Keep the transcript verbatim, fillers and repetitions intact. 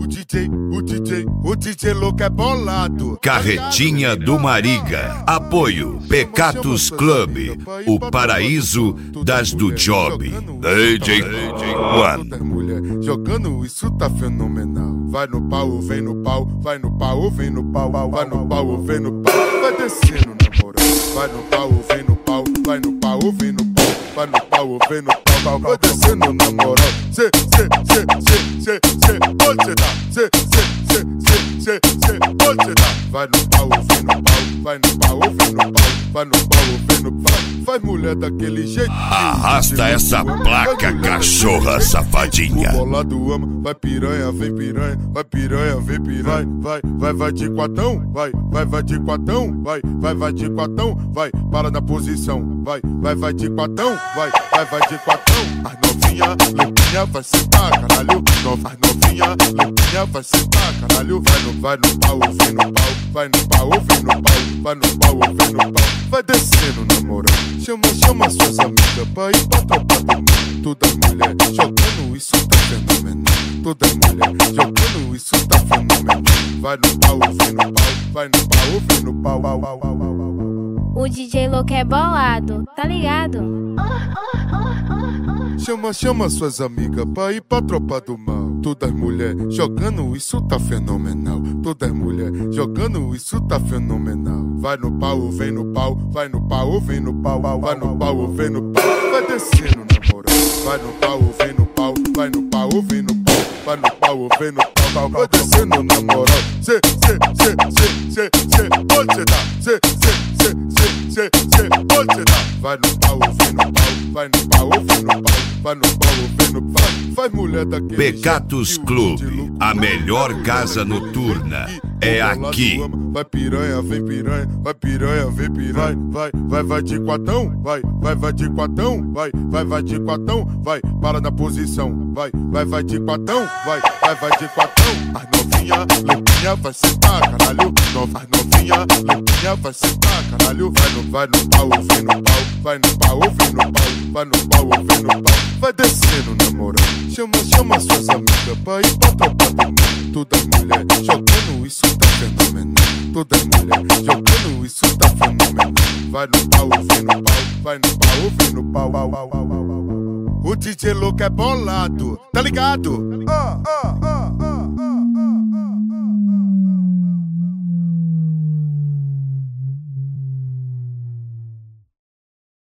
O D J, o D J, o D J louco é bolado. Carretinha do Mariga. Apoio Pecatus Club, o paraíso das do job. D J One. Mulher jogando isso tá fenomenal. Vai no pau, vem no pau, vai no pau, vem no pau, vai no pau, vem no pau, vai descendo na moral. Vai no pau, vem no pau, vai no pau, vem no pau, vai no pau, vem no pau, vai descendo na moral. Cê, cê, cê, cê, cê, cê, onde cê tá? Cê, cê, cê, cê, cê, cê, onde cê tá? Vai no pau, vem no pau, vai no pau, vem no pau, vai no pau, vem no pau, faz mulher daquele jeito. Arrasta essa placa, cachorra safadinha. O bolado ama, vai piranha, vem piranha, vai piranha, vem piranha, vai, vai, vai, vai de quatão, vai, vai, vai de quatão, vai, vai, vai de quatão, vai, para na posição, vai, vai, vai de quatão, vai, vai, vai de quatão. As novinha, limpinha, vai sentar, caralho. As novinha, limpinha, vai sentar, caralho. Vai no, vai no pau, vem no pau, vai no pau, vem no pau, vai no pau, vem no pau, vai descendo na moral. Chama, chama suas amigas pra ir pra tropa do mundo. Todas mulher jogando isso tá fenomenal. Todas mulher jogando isso tá fenomenal. Vai no pau, vem no pau, vai no pau, vem no pau, pau, pau, pau, pau, pau. O D J louco é bolado, tá ligado? Chama, chama suas amigas pra ir pra tropa do mal. Todas mulher jogando isso tá fenomenal. Todas mulher jogando isso tá fenomenal. Vai no pau, vem no pau, vai no pau, vem no pau, vai no pau, vem no pau, vai descendo na moral. Vai no pau, vem no pau, vai no pau, vem no pau, vai no pau, vem no pau, vai descendo na moral. Cê, cê, cê, cê, cê, cê, onde cê tá? Cê, cê, cê, cê, cê, cê, onde cê tá? Vai no pau, vem no pau, vai no pau, vem no pau, vai no pau, vem no pau, faz mulher daquele Pecatus Club, a melhor casa noturna é aqui. Vai piranha, vem piranha, vai piranha, vem piranha, vai, vai, vai de quatão, vai, vai, vai de quatão, vai, vai, vai de quatão, vai, para na posição, vai, vai, vai de quatão, vai, vai, vai de quatão. As novinha, limpinha, vai sentar, caralho. As novinha, limpinha, vai sentar, caralho. Vai no, vai no pau, vem no pau, vai no pau, vem no pau, vai no pau, vem no pau, vai descendo na moral. Chama, chama suas amigas pra ir pra tropa do mundo. Todas mulher jogando isso tá fenomenal. Todas mulher jogando isso tá fenomenal. Vai no pau, vem no pau, vai no pau, vem no pau, pau, pau, pau, pau, pau. O D J louco é bolado, tá ligado? Ah, ah, ah.